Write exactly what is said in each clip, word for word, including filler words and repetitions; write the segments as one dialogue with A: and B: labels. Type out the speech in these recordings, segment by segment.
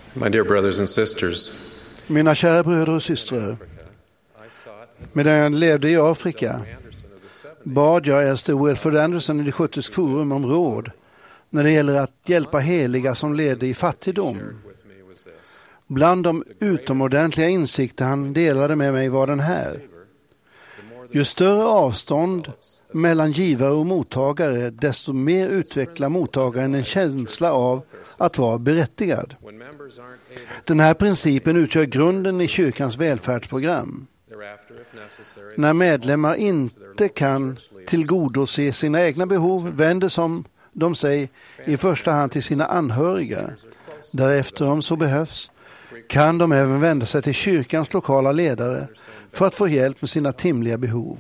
A: My dear brothers and sisters,
B: Mina kära bröder och systrar, medan jag levde i Afrika bad jag äldste Wilfred Anderson i det sjuttiska forum om råd när det gäller att hjälpa heliga som levde i fattigdom. Bland de utomordentliga insikter han delade med mig var den här: ju större avstånd mellan givare och mottagare, desto mer utvecklar mottagaren en känsla av att vara berättigad. Den här principen utgör grunden i kyrkans välfärdsprogram. När medlemmar inte kan tillgodose sina egna behov vänder som de sig i första hand till sina anhöriga. Därefter, om så behövs, kan de även vända sig till kyrkans lokala ledare för att få hjälp med sina timliga behov.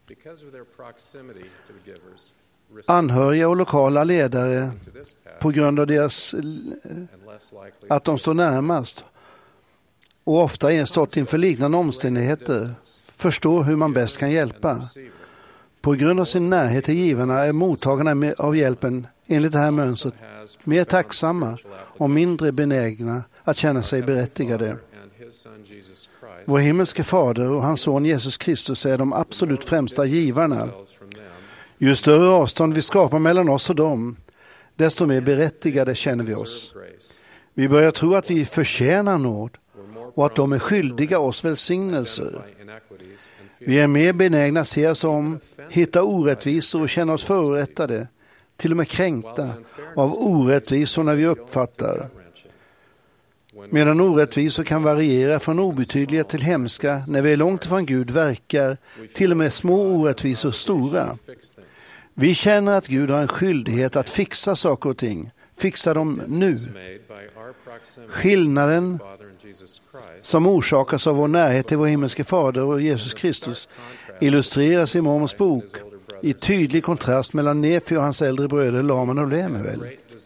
B: Anhöriga och lokala ledare, på grund av deras att de står närmast och ofta är stått inför liknande omständigheter, förstår hur man bäst kan hjälpa. På grund av sin närhet till givarna är mottagarna av hjälpen enligt det här mönstret mer tacksamma och mindre benägna att känna sig berättigade. Vår himmelske fader och hans son Jesus Kristus är de absolut främsta givarna. Ju större avstånd vi skapar mellan oss och dem, desto mer berättigade känner vi oss. Vi börjar tro att vi förtjänar nåd och att de är skyldiga oss välsignelser. Vi är mer benägna att se oss om, hitta orättvisor och känna oss förorättade, till och med kränkta av orättvisor när vi uppfattar. Medan orättvisor kan variera från obetydliga till hemska, när vi är långt ifrån Gud verkar till och med små orättvisor stora. Vi känner att Gud har en skyldighet att fixa saker och ting, fixa dem nu. Skillnaden som orsakas av vår närhet till vår himmelske fader och Jesus Kristus illustreras i Mormons bok i tydlig kontrast mellan Nefi och hans äldre bröder Laman och Lemuel.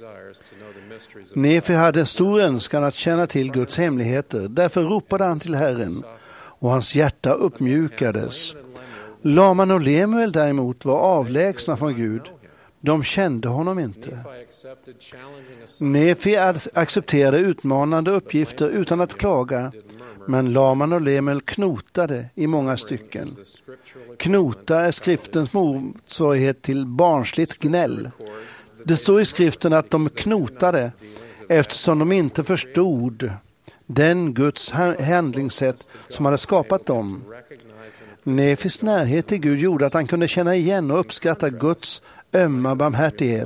B: Nefi hade en stor önskan att känna till Guds hemligheter, därför ropade han till Herren och hans hjärta uppmjukades. Laman och Lemuel däremot var avlägsna från Gud. De kände honom inte. Nefi accepterade utmanande uppgifter utan att klaga, men Laman och Lemuel knotade i många stycken. Knota är skriftens motsvarighet till barnsligt gnäll. Det står i skriften att de knotade eftersom de inte förstod den Guds handlingssätt som hade skapat dem. Nefis närhet till Gud gjorde att han kunde känna igen och uppskatta Guds ömma barmhärtighet.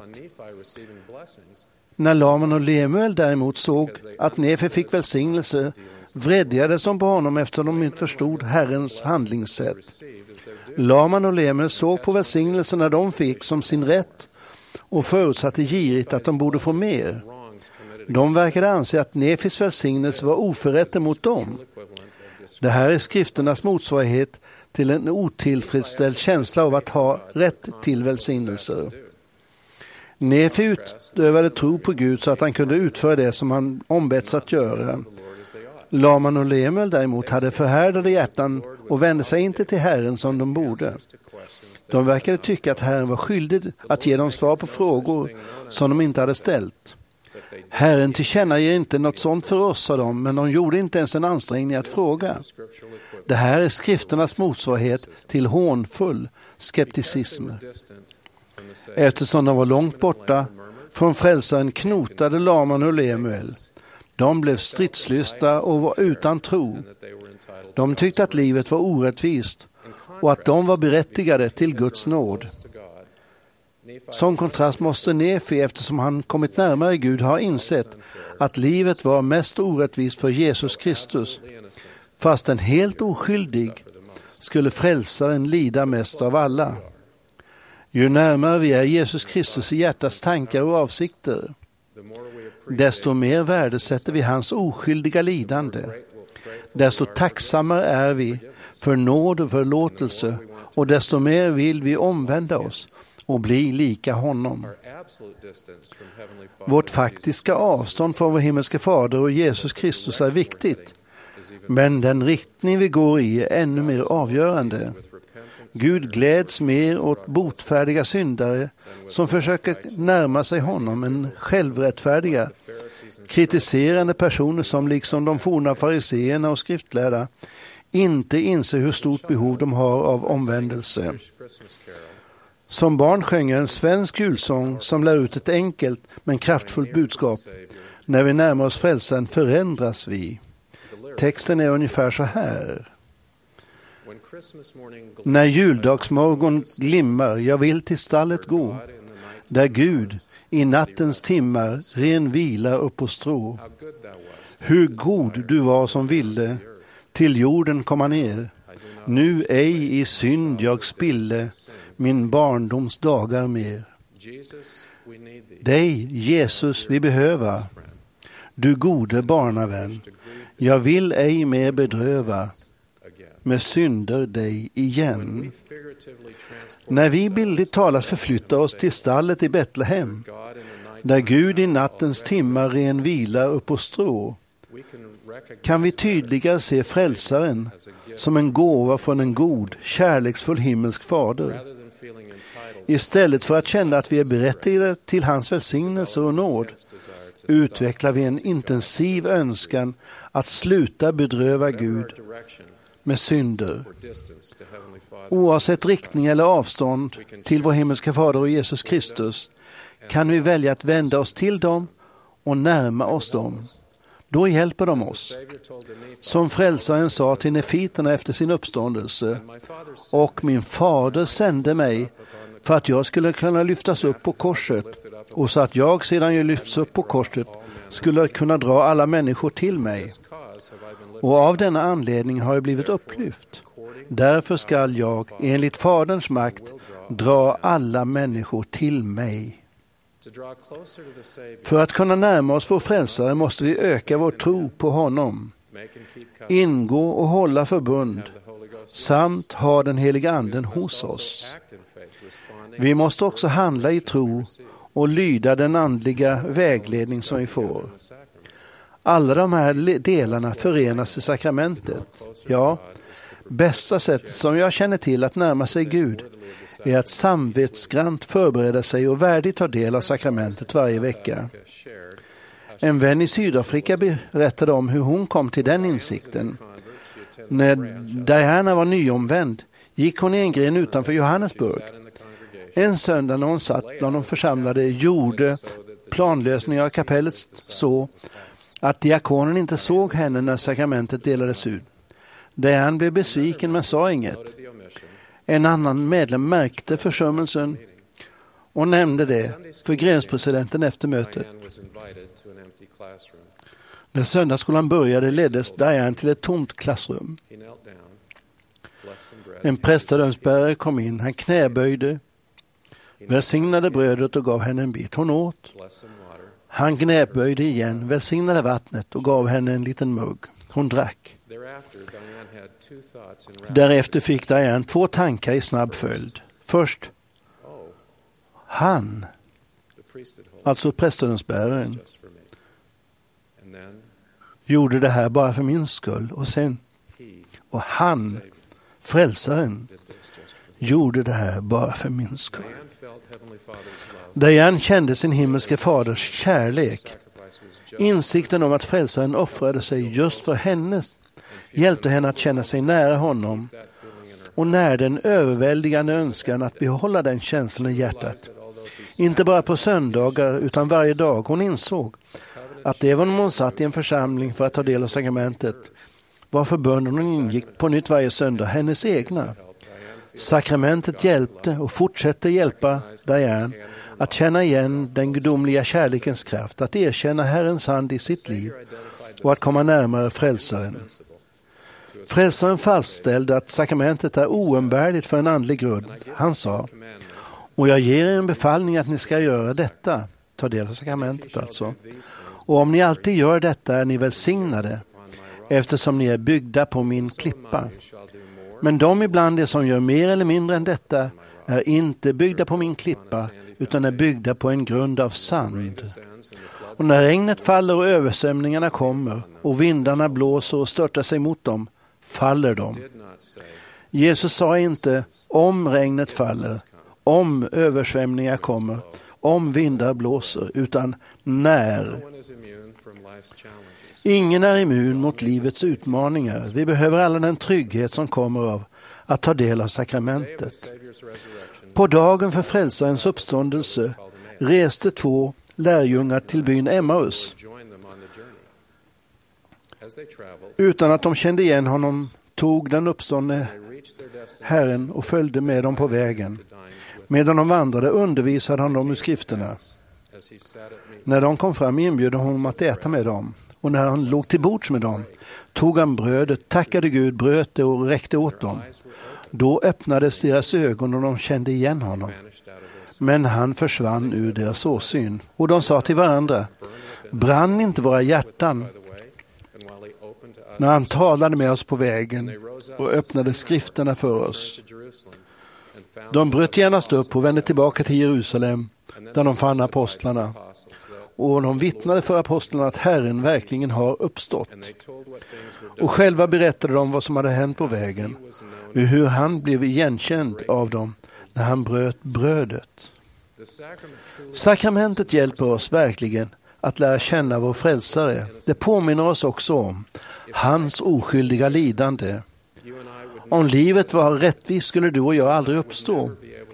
B: När Laman och Lemuel däremot såg att Nefi fick välsignelse, vredgades de på honom eftersom de inte förstod Herrens handlingssätt. Laman och Lemuel såg på välsignelserna de fick som sin rätt och förutsatte girigt att de borde få mer. De verkade anse att Nefis välsignelse var oförrätter mot dem. Det här är skrifternas motsvarighet till en otillfredsställd känsla av att ha rätt till välsignelser. Nefi utövade tro på Gud så att han kunde utföra det som han ombetts att göra. Laman och Lemuel däremot hade förhärdade hjärtan och vände sig inte till Herren som de borde. De verkade tycka att Herren var skyldig att ge dem svar på frågor som de inte hade ställt. Herren tillkännager inte något sånt för oss, sa de, men de gjorde inte ens en ansträngning att fråga. Det här är skrifternas motsvarighet till hånfull skepticism. Eftersom de var långt borta från frälsaren knotade Laman och Lemuel. De blev stridslystna och var utan tro. De tyckte att livet var orättvist och att de var berättigade till Guds nåd. Som kontrast måste Nefi, eftersom han kommit närmare Gud, ha insett att livet var mest orättvist för Jesus Kristus. Fast en helt oskyldig skulle frälsaren lida mest av alla. Ju närmare vi är Jesus Kristus i hjärtats tankar och avsikter, desto mer värdesätter vi hans oskyldiga lidande. Desto tacksammare är vi för nåd och förlåtelse, och desto mer vill vi omvända oss och bli lika honom. Vårt faktiska avstånd från vår himmelske fader och Jesus Kristus är viktigt, men den riktning vi går i är ännu mer avgörande. Gud gläds mer åt botfärdiga syndare som försöker närma sig honom än självrättfärdiga kritiserande personer som liksom de forna fariseerna och skriftlärda inte inser hur stort behov de har av omvändelse. Som barn sjöng en svensk julsång som lär ut ett enkelt men kraftfullt budskap. När vi närmar oss frälsaren förändras vi. Texten är ungefär så här. När juldagsmorgon glimmar, jag vill till stallet gå, där Gud i nattens timmar ren vila upp på strå. Hur god du var som ville till jorden komma ner. Nu ej i synd jag spille min barndoms dagar mer. Dig, Jesus, vi behöva, du gode barnavän. Jag vill ej mer bedröva med synder dig igen. När vi bildligt talat förflyttar oss till stallet i Betlehem, där Gud i nattens timmar ren vila upp på strå, kan vi tydligare se frälsaren som en gåva från en god, kärleksfull himmelsk fader. Istället för att känna att vi är berättigade till hans välsignelse och nåd, utvecklar vi en intensiv önskan att sluta bedröva Gud med synder. Oavsett riktning eller avstånd till vår himmelska fader och Jesus Kristus kan vi välja att vända oss till dem och närma oss dem. Då hjälper de oss. Som frälsaren sa till nefiterna efter sin uppståndelse, och min fader sände mig för att jag skulle kunna lyftas upp på korset, och så att jag sedan jag lyfts upp på korset skulle kunna dra alla människor till mig. Och av denna anledning har jag blivit upplyft. Därför skall jag enligt faderns makt dra alla människor till mig. För att kunna närma oss vår frälsare måste vi öka vår tro på honom, ingå och hålla förbund, samt ha den heliga anden hos oss. Vi måste också handla i tro och lyda den andliga vägledning som vi får. Alla de här delarna förenas i sakramentet. Ja, bästa sättet som jag känner till att närma sig Gud är att samvetsgrant förbereda sig och värdigt ta del av sakramentet varje vecka. En vän i Sydafrika berättade om hur hon kom till den insikten. När Diana var nyomvänd gick hon i en gren utanför Johannesburg. En söndag när hon satt bland de församlade gjorde planlösningar av kapellet så att diakonen inte såg henne när sakramentet delades ut. Diana blev besviken men sa inget. En annan medlem märkte försummelsen och nämnde det för grenspresidenten efter mötet. När söndagsskolan började leddes Diane till ett tomt klassrum. En prästadömsbärare kom in, han knäböjde, välsignade brödet och gav henne en bit. Hon åt. Han knäböjde igen, välsignade vattnet och gav henne en liten mugg. Hon drack. Därefter fick Diane två tankar i snabb följd. Först, han, alltså prästadömsbäraren, gjorde det här bara för min skull. Och sen, och han, frälsaren, gjorde det här bara för min skull. Diane kände sin himmelske faders kärlek. Insikten om att frälsaren offrade sig just för henne hjälpte henne att känna sig nära honom och närde en överväldigande önskan att behålla den känslan i hjärtat. Inte bara på söndagar utan varje dag. Hon insåg att även om hon satt i en församling för att ta del av sakramentet var förbönen hon ingick på nytt varje söndag hennes egna. Sakramentet hjälpte och fortsätter hjälpa Diane att känna igen den gudomliga kärlekens kraft, att erkänna Herrens hand i sitt liv och att komma närmare frälsaren. Frälsaren fastställde att sakramentet är oumbärligt för en andlig grund. Han sa, och jag ger er en befallning att ni ska göra detta. Ta del av sakramentet alltså. Och om ni alltid gör detta är ni välsignade, eftersom ni är byggda på min klippa. Men de ibland er som gör mer eller mindre än detta är inte byggda på min klippa, utan är byggda på en grund av sand. Och när regnet faller och översvämningarna kommer och vindarna blåser och störtar sig mot dem, faller de. Jesus sa inte om regnet faller, om översvämningar kommer, om vindar blåser, utan när. Ingen är immun mot livets utmaningar. Vi behöver alla den trygghet som kommer av att ta del av sakramentet. På dagen för frälsarens uppståndelse reste två lärjungar till byn Emmaus. Utan att de kände igen honom tog den uppståndne Herren och följde med dem på vägen. Medan de vandrade undervisade han dem ur skrifterna. När de kom fram inbjöd han honom att äta med dem. Och när han låg till bords med dem tog han brödet, tackade Gud, bröt det och räckte åt dem. Då öppnades deras ögon och de kände igen honom. Men han försvann ur deras åsyn. Och de sa till varandra: brann inte våra hjärtan när han talade med oss på vägen och öppnade skrifterna för oss? De bröt genast upp och vände tillbaka till Jerusalem, där de fann apostlarna. Och de vittnade för apostlarna att Herren verkligen har uppstått. Och själva berättade de vad som hade hänt på vägen och hur han blev igenkänd av dem när han bröt brödet. Sakramentet hjälper oss verkligen att lära känna vår frälsare. Det påminner oss också om hans oskyldiga lidande. Om livet var rättvist skulle du och jag aldrig uppstå.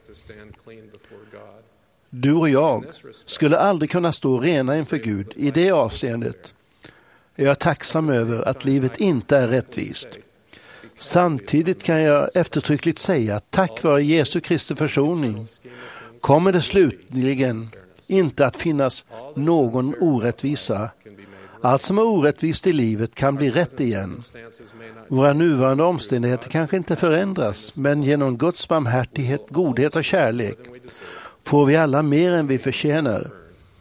B: Du och jag skulle aldrig kunna stå rena inför Gud. I det avseendet är jag tacksam över att livet inte är rättvist. Samtidigt kan jag eftertryckligt säga att tack vare Jesu Kristi försoning kommer det slutligen inte att finnas någon orättvisa. Allt som är orättvist i livet kan bli rätt igen. Våra nuvarande omständigheter kanske inte förändras, men genom Guds barmhärtighet, godhet och kärlek får vi alla mer än vi förtjänar.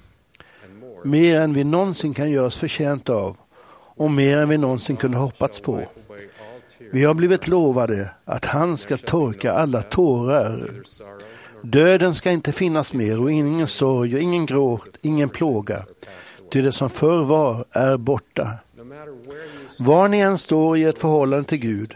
B: Mer än vi någonsin kan göra oss förtjänt av och mer än vi någonsin kunde hoppats på. Vi har blivit lovade att han ska torka alla tårar. Döden ska inte finnas mer och ingen sorg och ingen gråt, ingen plåga. Ty det som förr var är borta. Var ni än står i ett förhållande till Gud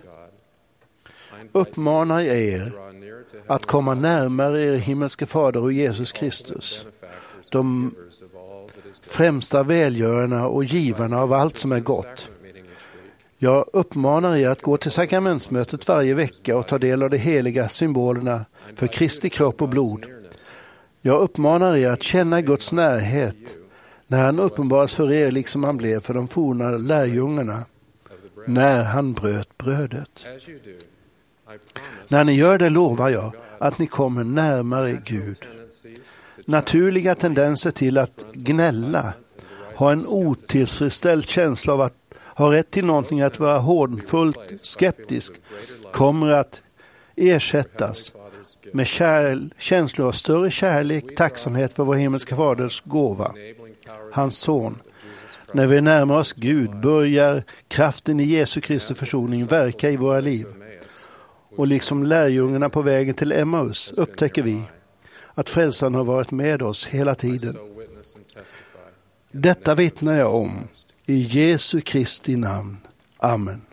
B: uppmanar jag er att komma närmare er himmelske fader och Jesus Kristus, de främsta välgörarna och givarna av allt som är gott. Jag uppmanar er att gå till sakramentsmötet varje vecka och ta del av de heliga symbolerna för Kristi kropp och blod. Jag uppmanar er att känna Guds närhet när han uppenbaras för er liksom han blev för de forna lärjungarna när han bröt brödet. När ni gör det lovar jag att ni kommer närmare Gud. Naturliga tendenser till att gnälla, ha en otillfredsställd känsla av att ha rätt till någonting, att vara hårdfullt skeptisk, kommer att ersättas med kärl, känslor av större kärlek, tacksamhet för vår himmelska faders gåva, hans son. När vi närmar oss Gud börjar kraften i Jesu Kristi försoning verka i våra liv. Och liksom lärjungarna på vägen till Emmaus upptäcker vi att frälsaren har varit med oss hela tiden. Detta vittnar jag om i Jesu Kristi namn. Amen.